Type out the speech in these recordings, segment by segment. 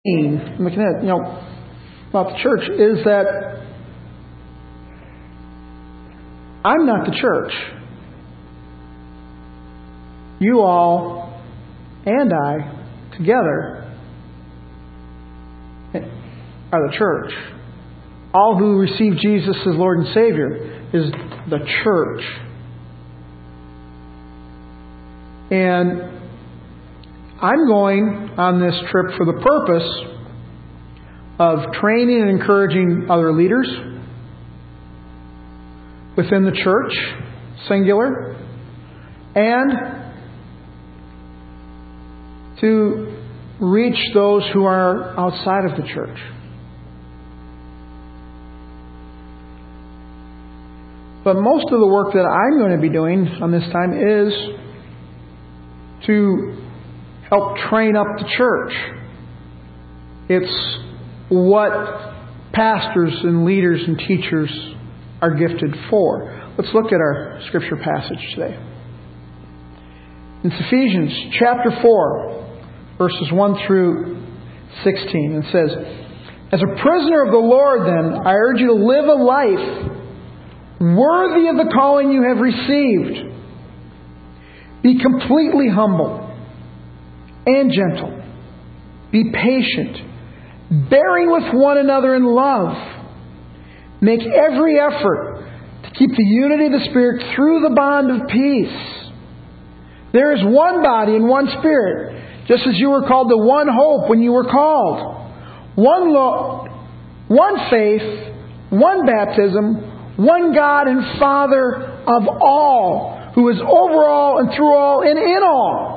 about the church is that I'm not the church. You all and I together are the church. All who receive Jesus as Lord and Savior is the church. And I'm going on this trip for the purpose of training and encouraging other leaders within the church, singular, and to reach those who are outside of the church. But most of the work that I'm going to be doing on this time is to help train up the church. It's what pastors and leaders and teachers are gifted for. Let's look at our scripture passage today. In Ephesians chapter 4, verses 1 through 16, it says, "As a prisoner of the Lord, then, I urge you to live a life worthy of the calling you have received. Be completely humble and gentle. Be patient, bearing with one another in love. Make every effort to keep the unity of the Spirit through the bond of peace. There is one body and one Spirit, just as you were called to one hope when you were called. One Lord, one faith, one baptism, one God and Father of all, who is over all and through all and in all.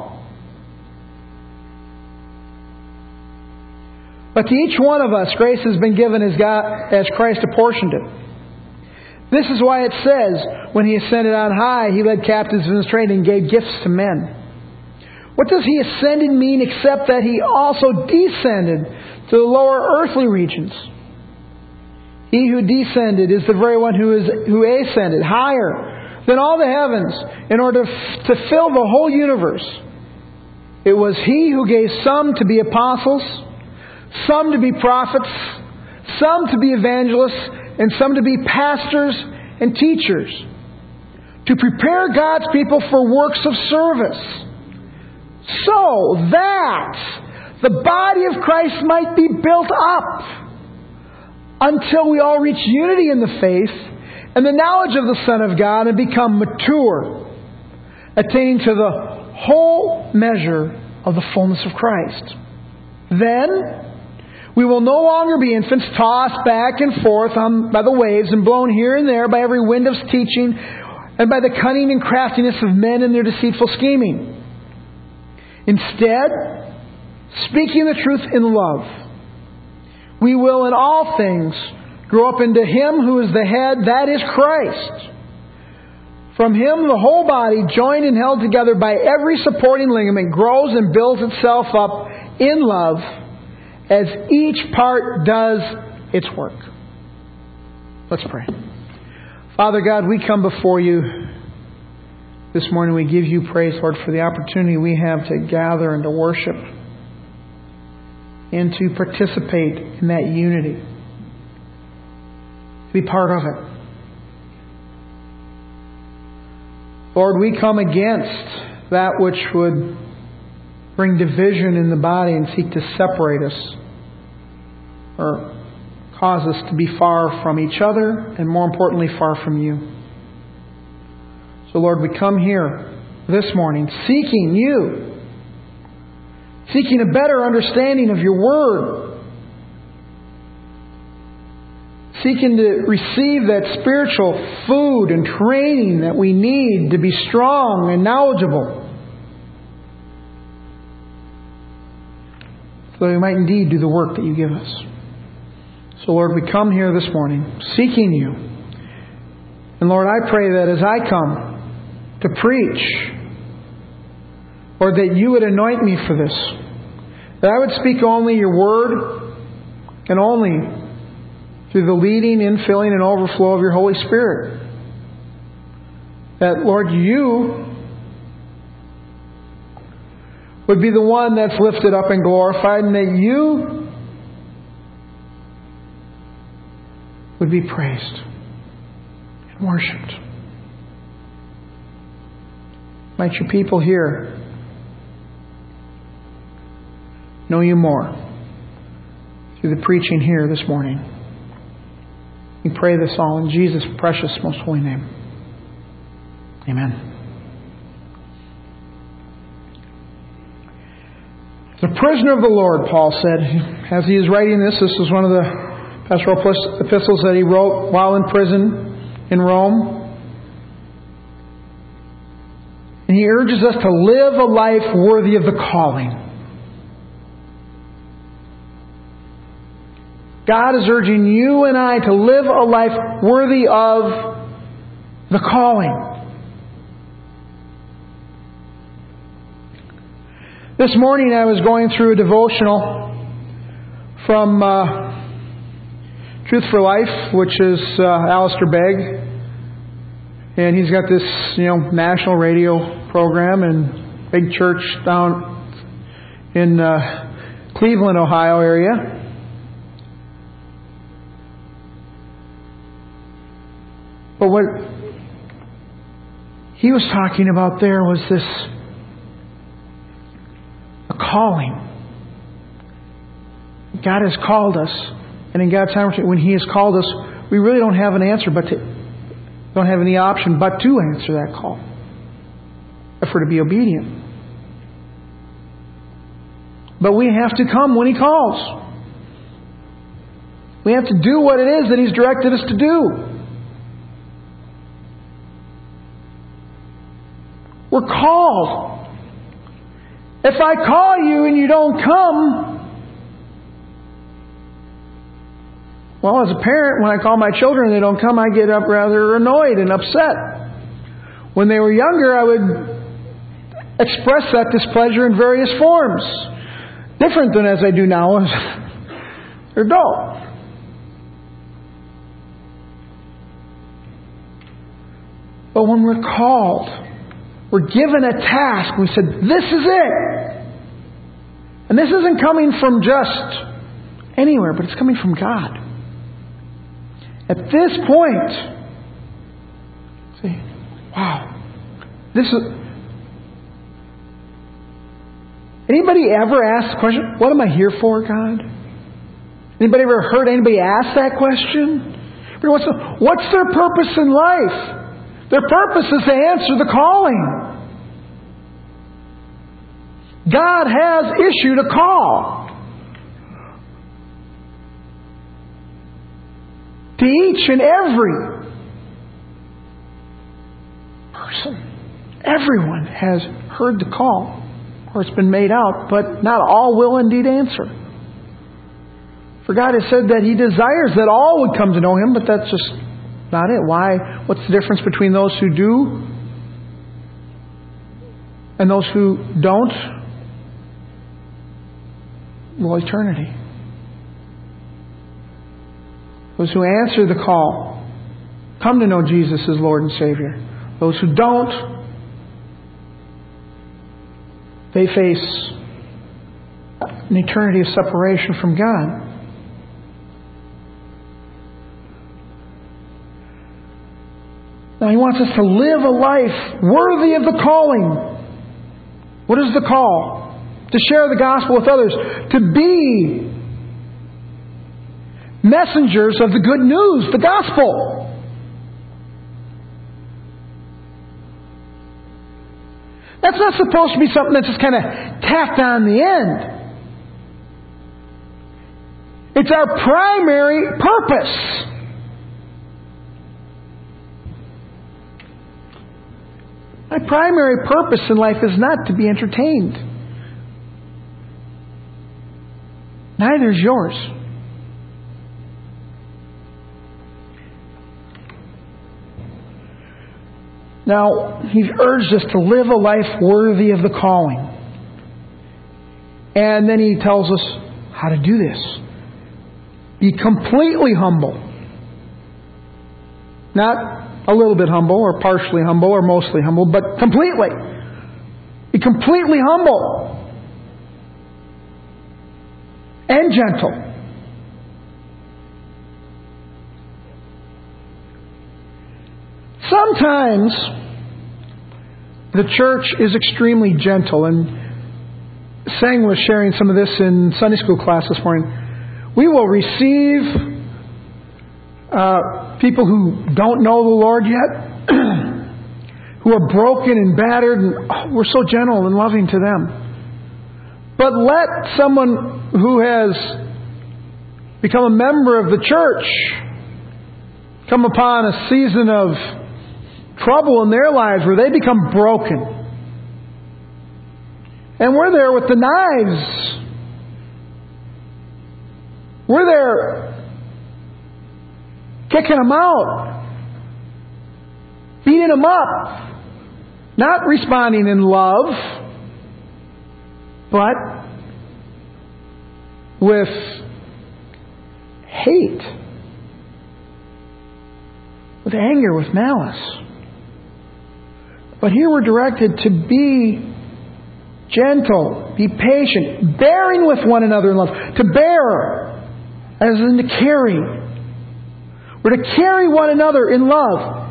But to each one of us, grace has been given as Christ apportioned it. This is why it says, when He ascended on high, He led captives in His train and gave gifts to men. What does He ascended mean except that He also descended to the lower earthly regions? He who descended is the very one who ascended higher than all the heavens in order to fill the whole universe. It was He who gave some to be apostles, some to be prophets, some to be evangelists, and some to be pastors and teachers, to prepare God's people for works of service, so that the body of Christ might be built up until we all reach unity in the faith and the knowledge of the Son of God and become mature, attaining to the whole measure of the fullness of Christ. Then we will no longer be infants tossed back and forth by the waves and blown here and there by every wind of teaching and by the cunning and craftiness of men and their deceitful scheming. Instead, speaking the truth in love, we will in all things grow up into Him who is the head, that is Christ. From Him the whole body, joined and held together by every supporting ligament, grows and builds itself up in love as each part does its work." Let's pray. Father God, we come before You this morning. We give You praise, Lord, for the opportunity we have to gather and to worship and to participate in that unity, to be part of it. Lord, we come against that which would bring division in the body and seek to separate us or cause us to be far from each other and, more importantly, far from You. So, Lord, we come here this morning seeking You, seeking a better understanding of Your Word, seeking to receive that spiritual food and training that we need to be strong and knowledgeable, so that we might indeed do the work that You give us. So, Lord, we come here this morning seeking You. And, Lord, I pray that as I come to preach, or that You would anoint me for this, that I would speak only Your Word and only through the leading, infilling, and overflow of Your Holy Spirit. That, Lord, You would be the one that's lifted up and glorified, and that You would be praised and worshipped. Might your people here know you more through the preaching here this morning. We pray this all in Jesus' precious, most holy name. Amen. The prisoner of the Lord, Paul said, as he is writing this is one of the pastoral epistles that he wrote while in prison in Rome. And he urges us to live a life worthy of the calling. God is urging you and I to live a life worthy of the calling. This morning I was going through a devotional from Truth for Life, which is Alistair Begg. And he's got this, national radio program and big church down in Cleveland, Ohio area. But what he was talking about there was a calling. God has called us, and in God's time, when He has called us, we really don't have an answer, don't have any option but to answer that call, if we're to be obedient. But we have to come when He calls. We have to do what it is that He's directed us to do. We're called. If I call you and you don't come, well, as a parent, when I call my children and they don't come, I get up rather annoyed and upset. When they were younger, I would express that displeasure in various forms. Different than as I do now as they're adult. But when we're called, we're given a task. We said, this is it. And this isn't coming from just anywhere, but it's coming from God. At this point, see, wow. Anybody ever asked the question, what am I here for, God? Anybody ever heard anybody ask that question? What's their purpose in life? Their purpose is to answer the calling. God has issued a call to each and every person. Everyone has heard the call, or it's been made out, but not all will indeed answer. For God has said that He desires that all would come to know Him, but that's just not it. Why? What's the difference between those who do and those who don't? Well, eternity. Those who answer the call come to know Jesus as Lord and Savior. Those who don't, they face an eternity of separation from God. Now He wants us to live a life worthy of the calling. What is the call? To share the gospel with others. To be messengers of the good news, the gospel. That's not supposed to be something that's just kind of tacked on the end. It's our primary purpose. My primary purpose in life is not to be entertained. Neither is yours. Now, He's urged us to live a life worthy of the calling. And then He tells us how to do this. Be completely humble. Not a little bit humble, or partially humble, or mostly humble, but completely. Be completely humble. And gentle. sometimes the church is extremely gentle, and Sang was sharing some of this in Sunday school class this morning. We will receive people who don't know the Lord yet, who are broken and battered, and we're so gentle and loving to them. But let someone who has become a member of the church come upon a season of trouble in their lives where they become broken. And we're there with the knives. We're there kicking them out, beating them up, not responding in love, but with hate, with anger, with malice. But here we're directed to be gentle, be patient, bearing with one another in love. To bear, as in to carry. We're to carry one another in love.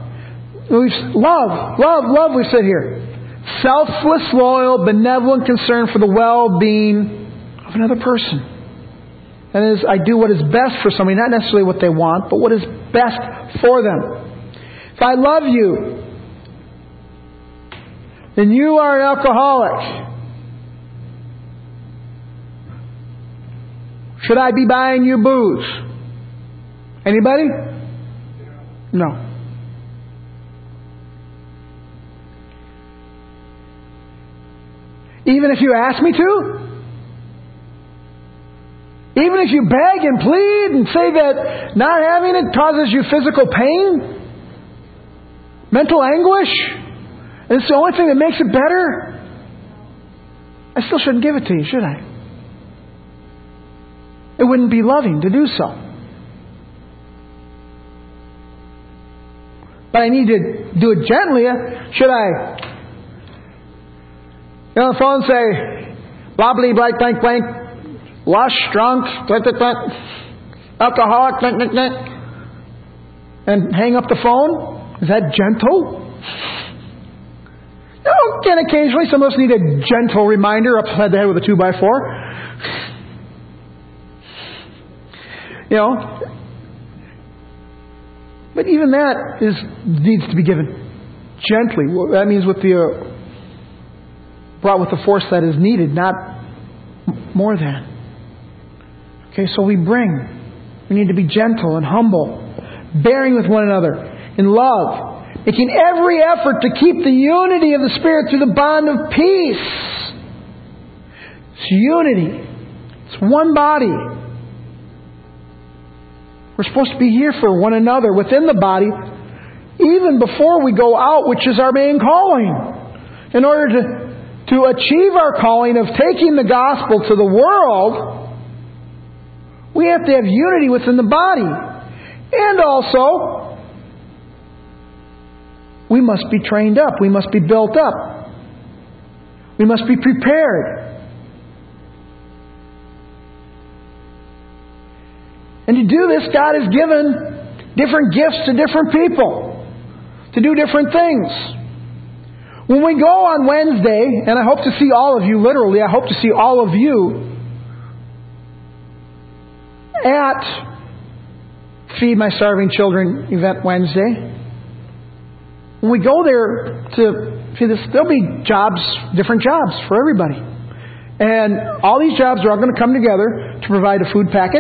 Love, we've said here. Selfless, loyal, benevolent concern for the well-being of another person. That is, I do what is best for somebody, not necessarily what they want, but what is best for them. If I love you, then you are an alcoholic. Should I be buying you booze? Anybody? No. Even if you ask me to? Even if you beg and plead and say that not having it causes you physical pain? Mental anguish? And it's the only thing that makes it better? I still shouldn't give it to you, should I? It wouldn't be loving to do so. But I need to do it gently. Should I get on the phone and say, blah, blah, blank, blank, blank, lush, drunk, alcoholic, blank, blank, blank, and hang up the phone? Is that gentle? No, again, occasionally some of us need a gentle reminder upside the head with a 2x4. You know, but even that needs to be given gently. That means with the brought with the force that is needed, not more than. Okay, so we need to be gentle and humble, bearing with one another in love, making every effort to keep the unity of the Spirit through the bond of peace. It's unity. It's one body. We're supposed to be here for one another within the body, even before we go out, which is our main calling. In order to achieve our calling of taking the gospel to the world, we have to have unity within the body. And also, we must be trained up. We must be built up. We must be prepared. And to do this, God has given different gifts to different people to do different things. When we go on Wednesday, and I hope to see all of you, literally, I hope to see all of you at Feed My Starving Children event Wednesday. When we go there to see this, there'll be jobs, different jobs for everybody. And all these jobs are all going to come together to provide a food packet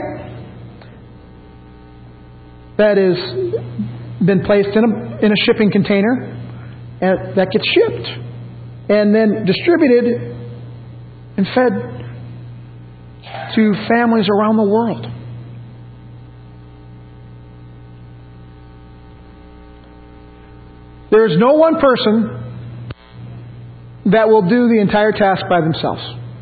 that has been placed in a shipping container and that gets shipped and then distributed and fed to families around the world. There is no one person that will do the entire task by themselves.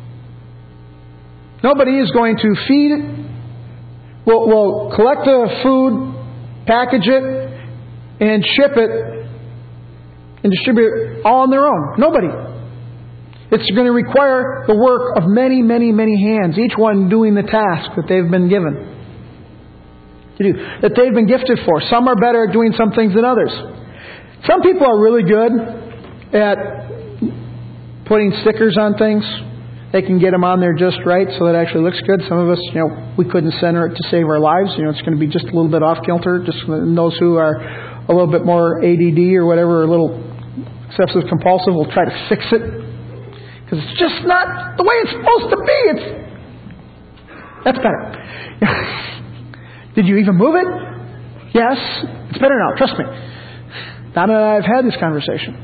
Nobody is going to feed it, will collect the food, package it, and ship it, and distribute it all on their own. Nobody. It's going to require the work of many, many, many hands, each one doing the task that they've been given to do, that they've been gifted for. Some are better at doing some things than others. Some people are really good at putting stickers on things. They can get them on there just right so that it actually looks good. Some of us, we couldn't center it to save our lives. It's going to be just a little bit off kilter. Just those who are a little bit more ADD or whatever, or a little obsessive compulsive, will try to fix it. Because it's just not the way it's supposed to be. That's better. Did you even move it? Yes. It's better now. Trust me. Now that I've had this conversation.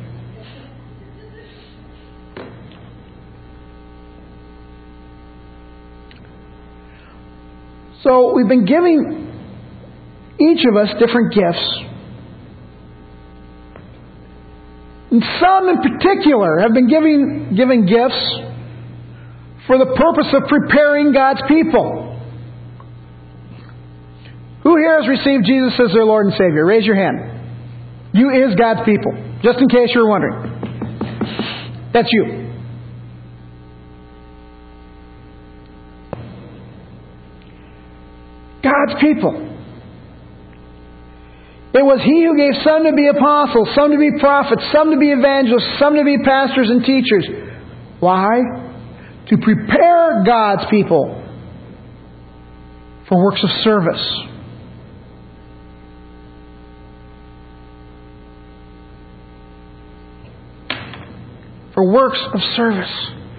So we've been giving each of us different gifts. And some in particular have been given gifts for the purpose of preparing God's people. Who here has received Jesus as their Lord and Savior? Raise your hand. You is God's people. Just in case you were wondering. That's you. God's people. It was He who gave some to be apostles, some to be prophets, some to be evangelists, some to be pastors and teachers. Why? To prepare God's people for works of service. For works of service.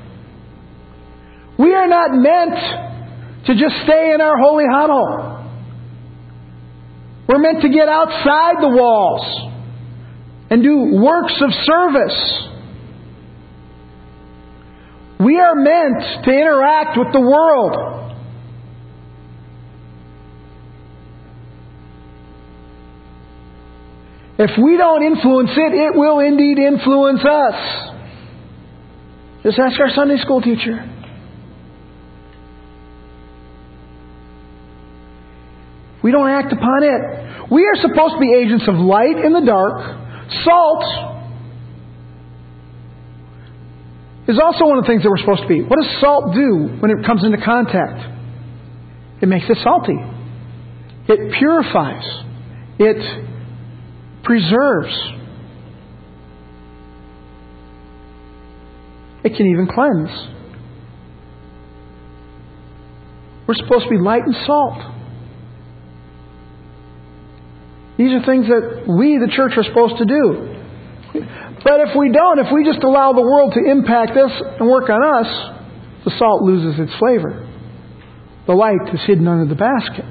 We are not meant to just stay in our holy huddle. We're meant to get outside the walls and do works of service. We are meant to interact with the world. If we don't influence it, it will indeed influence us. Just ask our Sunday school teacher. We don't act upon it. We are supposed to be agents of light in the dark. Salt is also one of the things that we're supposed to be. What does salt do when it comes into contact? It makes it salty. It purifies. It preserves. It can even cleanse. We're supposed to be light and salt. These are things that we, the church, are supposed to do. But if we don't, if we just allow the world to impact us and work on us, the salt loses its flavor. The light is hidden under the basket.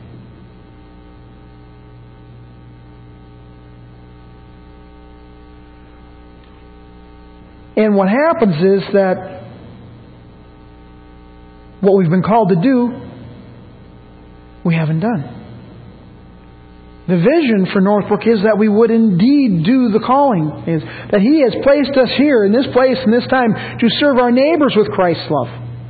And what happens is that what we've been called to do, we haven't done. The vision for Northbrook is that we would indeed do the calling. Is that He has placed us here in this place and this time to serve our neighbors with Christ's love.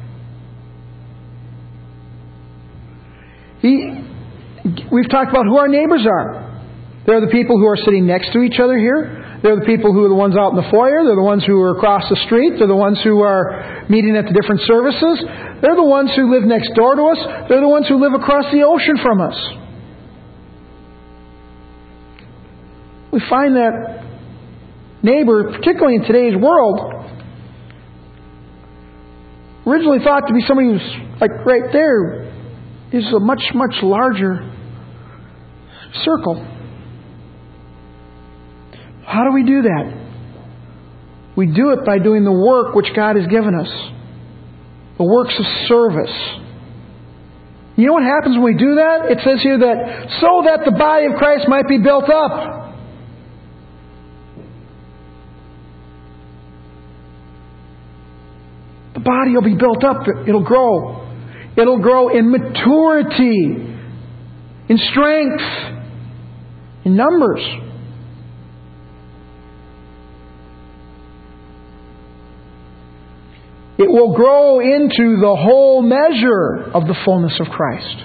We've talked about who our neighbors are. They're the people who are sitting next to each other here. They're the people who are the ones out in the foyer. They're the ones who are across the street. They're the ones who are meeting at the different services. They're the ones who live next door to us. They're the ones who live across the ocean from us. We find that neighbor, particularly in today's world, originally thought to be somebody who's like right there, is a much, much larger circle. How do we do that? We do it by doing the work which God has given us. The works of service. You know what happens when we do that? It says here that so that the body of Christ might be built up. The body will be built up. It'll grow. It'll grow in maturity, in strength, in numbers. It will grow into the whole measure of the fullness of Christ.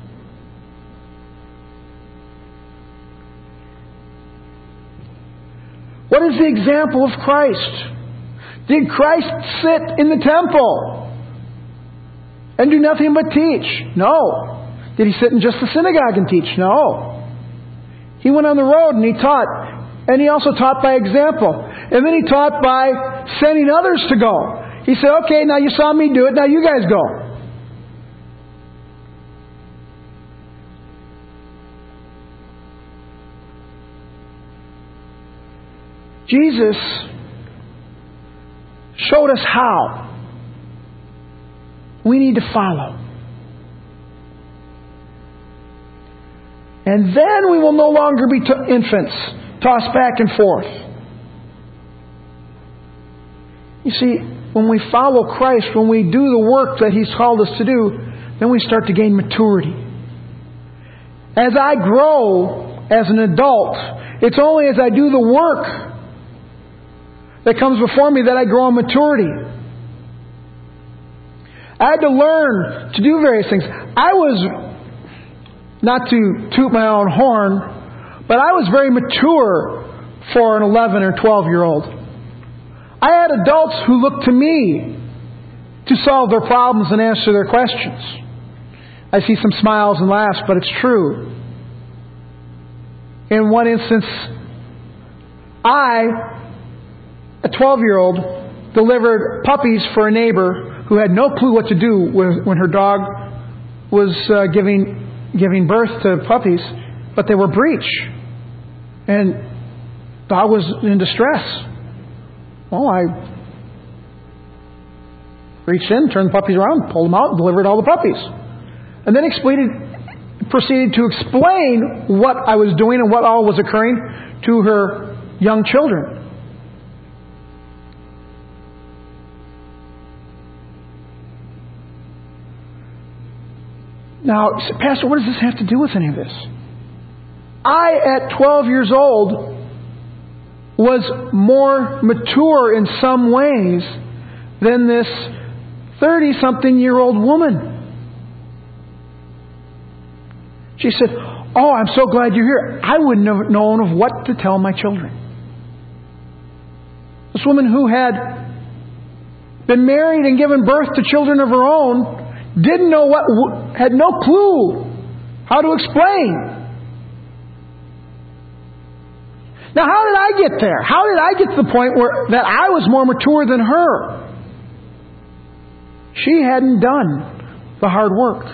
What is the example of Christ? Did Christ sit in the temple and do nothing but teach? No. Did He sit in just the synagogue and teach? No. He went on the road and He taught And He also taught by example. And then He taught by sending others to go. He said, okay, now you saw me do it, now you guys go. Jesus showed us how we need to follow. And then we will no longer be infants, tossed back and forth. You see, when we follow Christ, when we do the work that He's called us to do, then we start to gain maturity. As I grow as an adult, it's only as I do the work that comes before me that I grow in maturity. I had to learn to do various things. I was, not to toot my own horn, but I was very mature for an 11 or 12-year-old. I had adults who looked to me to solve their problems and answer their questions. I see some smiles and laughs, but it's true. In one instance, I, a 12-year-old, delivered puppies for a neighbor who had no clue what to do when her dog was giving birth to puppies, but they were breech. And the dog was in distress. Well, I reached in, turned the puppies around, pulled them out, and delivered all the puppies. And then proceeded to explain what I was doing and what all was occurring to her young children. Now, Pastor, what does this have to do with any of this? I, at 12 years old, was more mature in some ways than this 30-something-year-old woman. She said, oh, I'm so glad you're here. I wouldn't have known of what to tell my children. This woman who had been married and given birth to children of her own didn't know had no clue how to explain. Now, how did I get there? How did I get to the point that I was more mature than her? She hadn't done the hard work.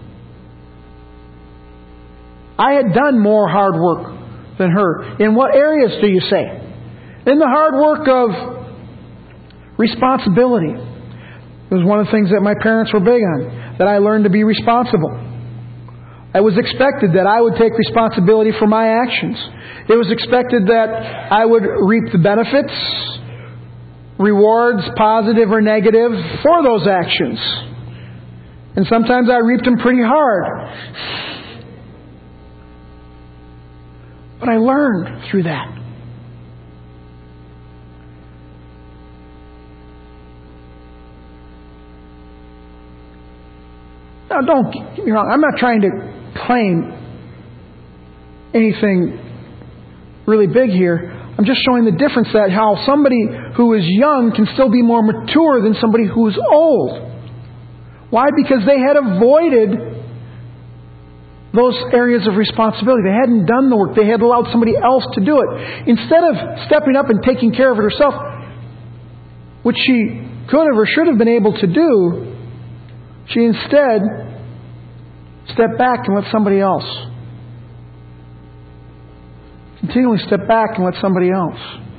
I had done more hard work than her. In what areas do you say? In the hard work of responsibility. It was one of the things that my parents were big on, that I learned to be responsible. It was expected that I would take responsibility for my actions. It was expected that I would reap the benefits, rewards, positive or negative, for those actions. And sometimes I reaped them pretty hard. But I learned through that. Now, don't get me wrong. I'm not trying to claim anything really big here. I'm just showing the difference that how somebody who is young can still be more mature than somebody who is old. Why? Because they had avoided those areas of responsibility. They hadn't done the work. They had allowed somebody else to do it. Instead of stepping up and taking care of it herself, which she could have or should have been able to do, she instead stepped back and let somebody else. Continually step back and let somebody else.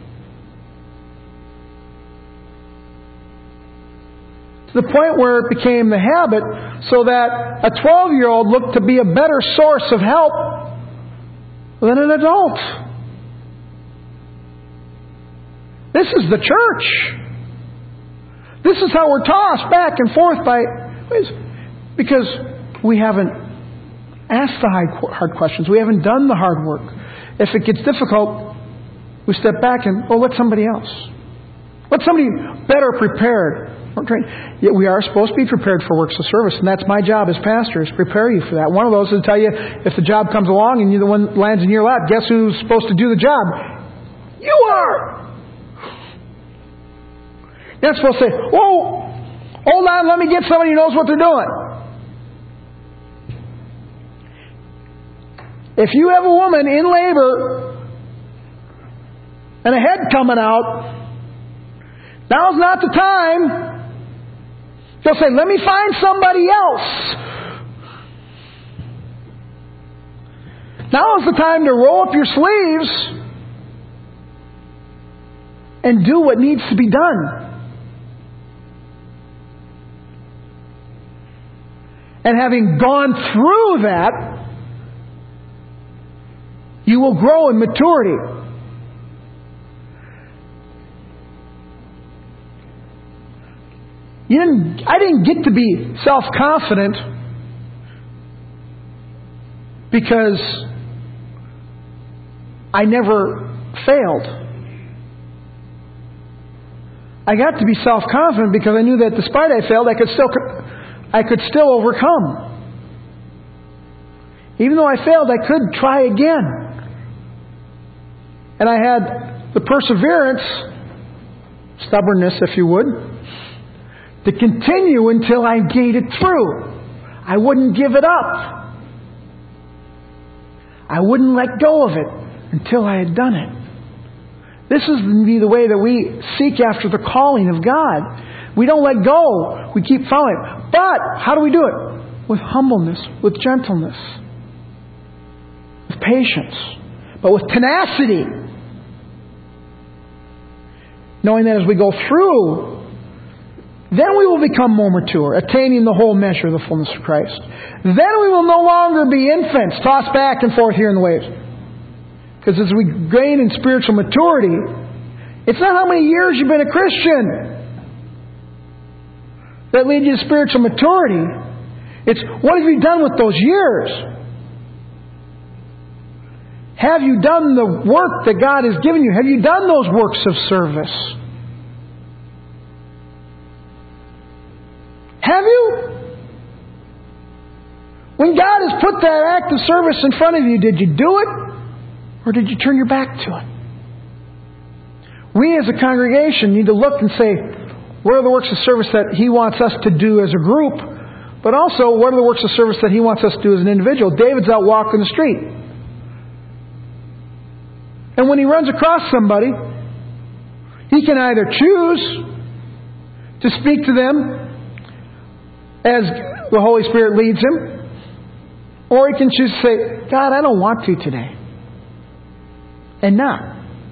To the point where it became the habit, so that a 12-year-old looked to be a better source of help than an adult. This is the church. This is how we're tossed back and forth because we haven't asked the hard questions. We haven't done the hard work. If it gets difficult, we step back and, let somebody else. Let somebody better prepared. Yet we are supposed to be prepared for works of service, and that's my job as pastor, is prepare you for that. One of those is to tell you, if the job comes along and the one lands in your lap, guess who's supposed to do the job? You are! You're not supposed to say, whoa, hold on, let me get somebody who knows what they're doing. If you have a woman in labor and a head coming out, now's not the time. He'll say, let me find somebody else. Now is the time to roll up your sleeves and do what needs to be done. And having gone through that, you will grow in maturity. I didn't get to be self-confident because I never failed. I got to be self-confident because I knew that despite I failed, I could still overcome. Even though I failed, I could try again. And I had the perseverance, stubbornness if you would, to continue until I made it through. I wouldn't give it up. I wouldn't let go of it until I had done it. This is the way that we seek after the calling of God. We don't let go. We keep following. But how do we do it? With humbleness, with gentleness, with patience, but with tenacity. Knowing that as we go through, then we will become more mature, attaining the whole measure of the fullness of Christ. Then we will no longer be infants, tossed back and forth here in the waves. Because as we gain in spiritual maturity, it's not how many years you've been a Christian that lead you to spiritual maturity. It's what have you done with those years? Have you done the work that God has given you? Have you done those works of service? Have you? When God has put that act of service in front of you, did you do it? Or did you turn your back to it? We as a congregation need to look and say, what are the works of service that He wants us to do as a group? But also, what are the works of service that He wants us to do as an individual? David's out walking the street. And when he runs across somebody, he can either choose to speak to them as the Holy Spirit leads him, or he can choose to say, God, I don't want to today. And not.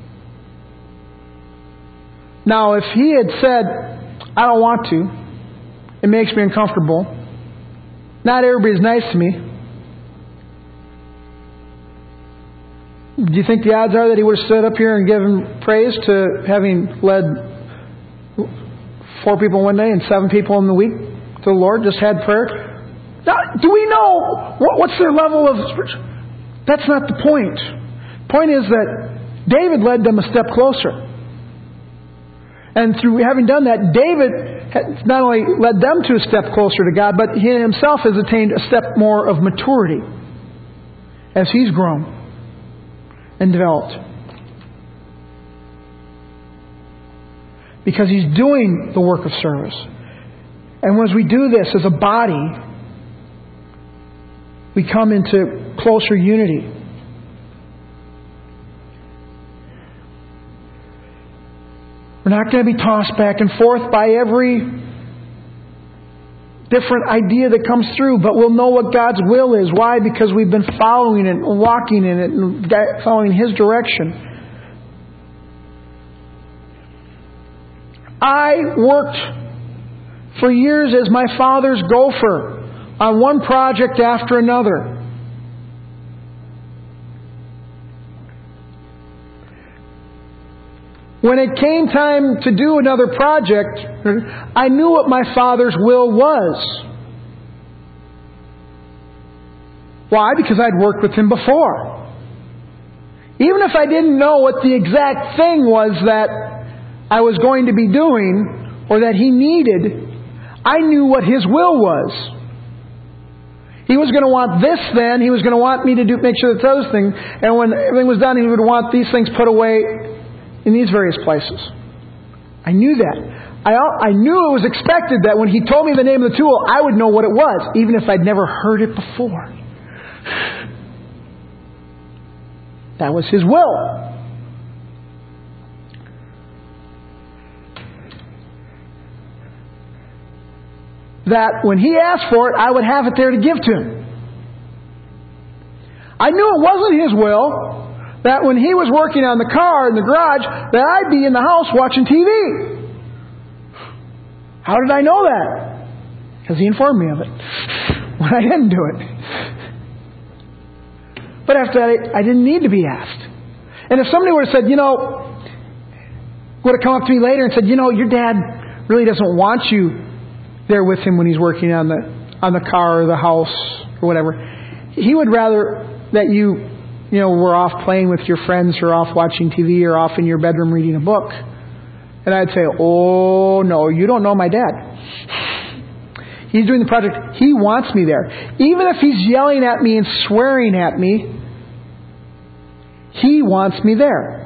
Now, if he had said, I don't want to, it makes me uncomfortable, not everybody's nice to me, do you think the odds are that he would have stood up here and given praise to having led 4 people one day and 7 people in the week to the Lord, just had prayer? Now, do we know what's their level of spiritual? That's not the point. The point is that David led them a step closer. And through having done that, David has not only led them to a step closer to God, but he himself has attained a step more of maturity as he's grown and developed. Because he's doing the work of service. And as we do this as a body, we come into closer unity. We're not going to be tossed back and forth by every different idea that comes through, but we'll know what God's will is. Why? Because we've been following it and walking in it and following His direction. I worked for years as my father's gopher on one project after another. When it came time to do another project, I knew what my Father's will was. Why? Because I'd worked with Him before. Even if I didn't know what the exact thing was that I was going to be doing or that He needed, I knew what His will was. He was going to want this then. He was going to want me to make sure that those things. And when everything was done, He would want these things put away in these various places. I knew that. I knew it was expected that when He told me the name of the tool, I would know what it was, even if I'd never heard it before. That was His will. that when He asked for it, I would have it there to give to Him. I knew it wasn't His will that when He was working on the car in the garage, that I'd be in the house watching TV. How did I know that? Because He informed me of it when I didn't do it. But after that, I didn't need to be asked. And if somebody would have said, would have come up to me later and said, your dad really doesn't want you there with him when he's working on the car or the house or whatever. He would rather that you were off playing with your friends or off watching TV or off in your bedroom reading a book. And I'd say, oh, no, you don't know my dad. He's doing the project. He wants me there. Even if he's yelling at me and swearing at me, He wants me there.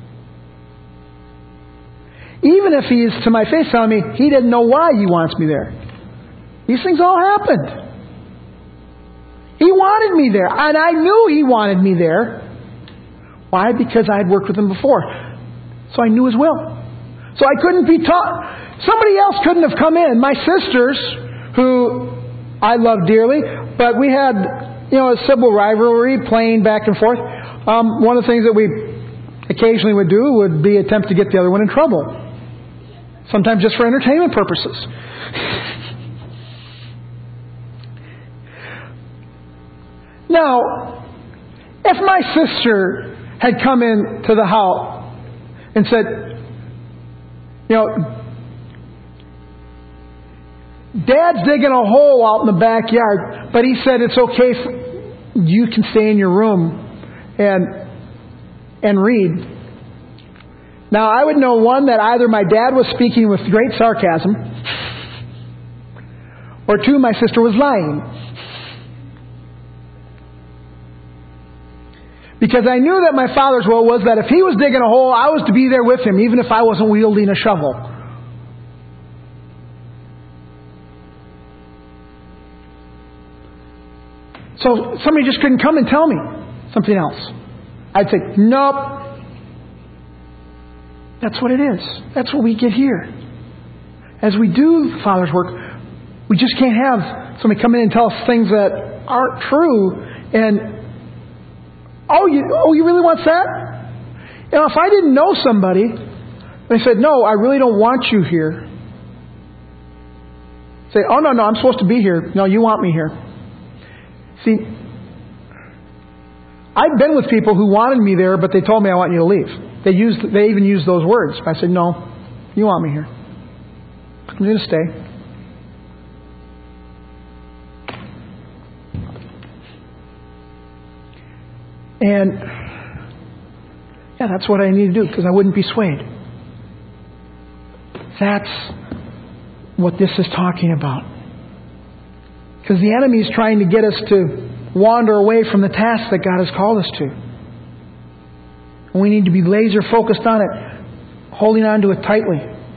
Even if He is to my face telling me He didn't know why He wants me there. These things all happened. He wanted me there. And I knew He wanted me there. Why? Because I had worked with Him before. So I knew His will. So I couldn't be taught. Somebody else couldn't have come in. My sisters, who I love dearly, but we had, a civil rivalry playing back and forth. One of the things that we occasionally would do would be attempt to get the other one in trouble. Sometimes just for entertainment purposes. Now, if my sister had come into the house and said, Dad's digging a hole out in the backyard, but he said it's okay, you can stay in your room and read. Now, I would know, one, that either my dad was speaking with great sarcasm, or two, my sister was lying. Because I knew that my father's will was that if he was digging a hole, I was to be there with him, even if I wasn't wielding a shovel. So somebody just couldn't come and tell me something else. I'd say, nope. That's what it is. That's what we get here. As we do the Father's work, we just can't have somebody come in and tell us things that aren't true. And, you really want that? If I didn't know somebody, and they said, no, I really don't want you here. Say, oh, no, I'm supposed to be here. No, you want me here. See, I've been with people who wanted me there, but they told me I want you to leave. They even used those words. I said, no, you want me here. I'm going to stay. And that's what I need to do, because I wouldn't be swayed. That's what this is talking about. Because the enemy is trying to get us to wander away from the task that God has called us to. And we need to be laser focused on it, holding on to it tightly.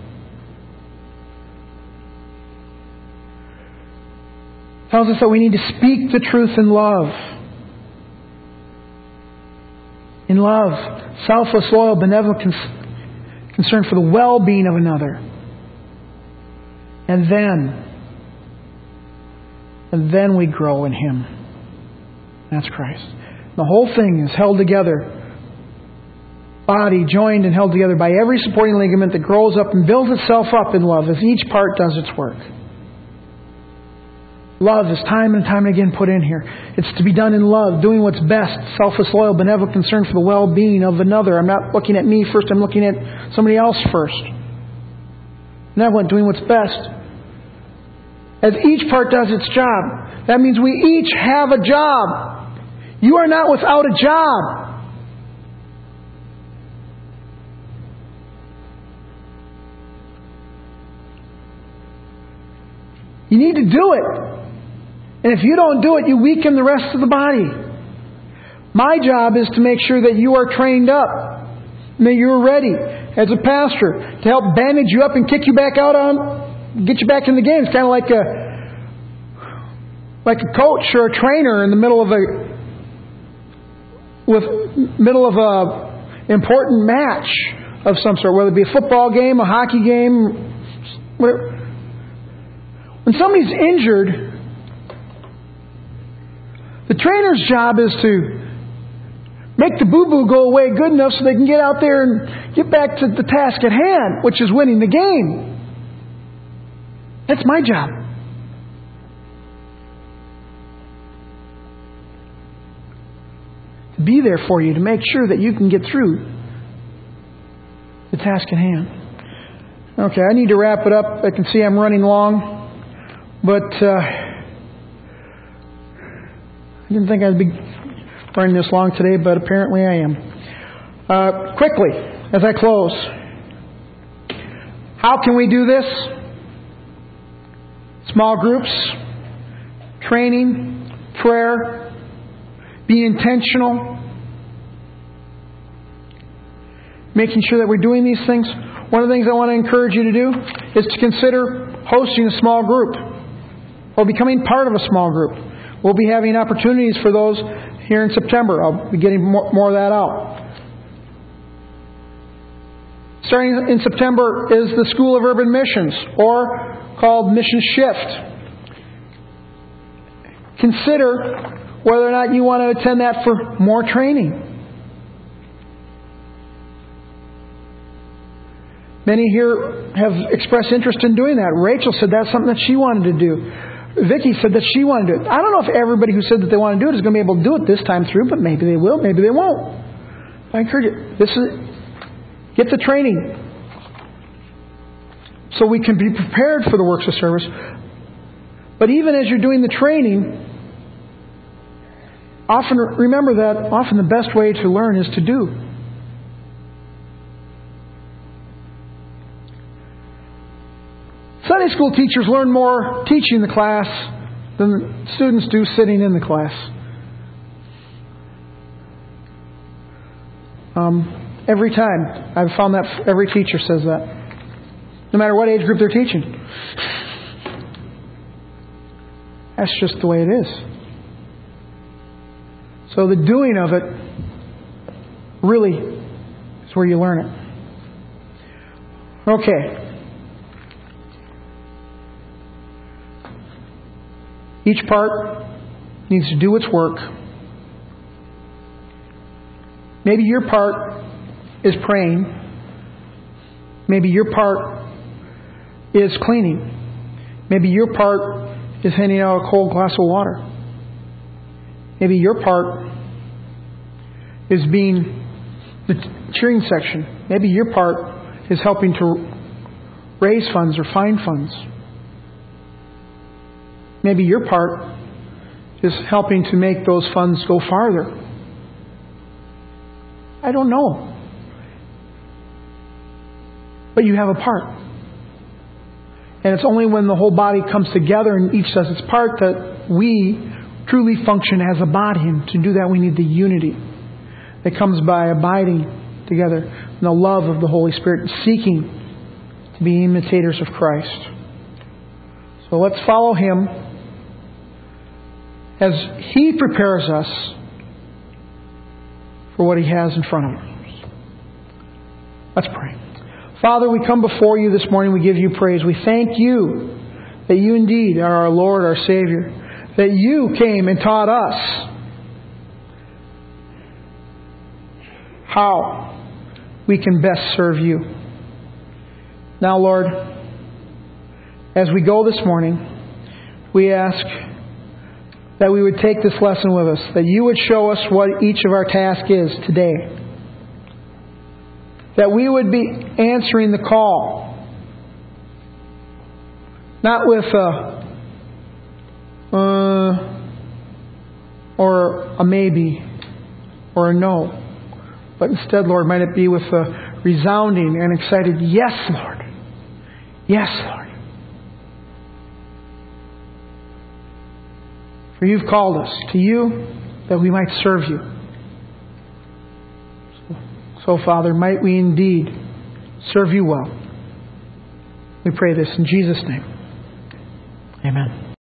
It tells us that we need to speak the truth in love. In love, selfless, loyal, benevolent concern for the well-being of another. And then we grow in Him. That's Christ. The whole thing is held together. Body joined and held together by every supporting ligament that grows up and builds itself up in love as each part does its work. Love is time and time again put in here. It's to be done in love, doing what's best, selfless, loyal, benevolent concern for the well-being of another. I'm not looking at me first, I'm looking at somebody else first. Benevolent, doing what's best. As each part does its job. That means we each have a job. You are not without a job. You need to do it. And if you don't do it, you weaken the rest of the body. My job is to make sure that you are trained up, and that you're ready as a pastor to help bandage you up and kick you back out get you back in the game. It's kind of like a coach or a trainer in the middle of a important match of some sort, whether it be a football game, a hockey game, whatever. When somebody's injured, the trainer's job is to make the boo-boo go away good enough so they can get out there and get back to the task at hand, which is winning the game. That's my job. To be there for you, to make sure that you can get through the task at hand. Okay, I need to wrap it up. I can see I'm running long. But I didn't think I'd be running this long today, but apparently I am. Quickly, as I close, how can we do this? Small groups, training, prayer, be intentional, making sure that we're doing these things. One of the things I want to encourage you to do is to consider hosting a small group or becoming part of a small group. We'll be having opportunities for those here in September. I'll be getting more of that out. Starting in September is the School of Urban Missions, or called Mission Shift. Consider whether or not you want to attend that for more training. Many here have expressed interest in doing that. Rachel said that's something that she wanted to do. Vicki said that she wanted to do it. I don't know if everybody who said that they want to do it is going to be able to do it this time through, but maybe they will, maybe they won't. I encourage you. Get the training so we can be prepared for the works of service. But even as you're doing the training, remember that often the best way to learn is to do. Sunday school teachers learn more teaching the class than students do sitting in the class. Every time. I've found that every teacher says that. No matter what age group they're teaching. That's just the way it is. So the doing of it really is where you learn it. Okay. Each part needs to do its work. Maybe your part is praying. Maybe your part is cleaning. Maybe your part is handing out a cold glass of water. Maybe your part is being the cheering section. Maybe your part is helping to raise funds or find funds. Maybe your part is helping to make those funds go farther. I don't know. But you have a part. And it's only when the whole body comes together and each does its part that we truly function as a body. And to do that we need the unity that comes by abiding together in the love of the Holy Spirit and seeking to be imitators of Christ. So let's follow Him as He prepares us for what He has in front of us. Let's pray. Father, we come before You this morning. We give You praise. We thank You that You indeed are our Lord, our Savior. That You came and taught us how we can best serve You. Now, Lord, as we go this morning, we ask that we would take this lesson with us, that You would show us what each of our task is today. That we would be answering the call. Not with or a maybe or a no. But instead, Lord, might it be with a resounding and excited, yes, Lord. Yes, Lord. For You've called us to You that we might serve You. So, Father, might we indeed serve You well. We pray this in Jesus' name. Amen.